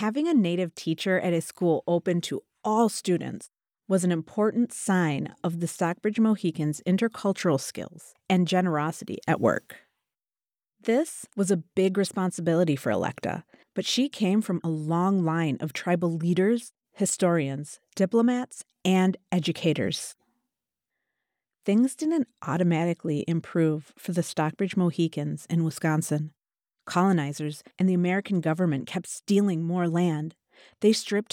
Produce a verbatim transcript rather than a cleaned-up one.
Having a Native teacher at a school open to all students was an important sign of the Stockbridge Mohicans' intercultural skills and generosity at work. This was a big responsibility for Electa, but she came from a long line of tribal leaders, historians, diplomats, and educators. Things didn't automatically improve for the Stockbridge Mohicans in Wisconsin. Colonizers and the American government kept stealing more land. They stripped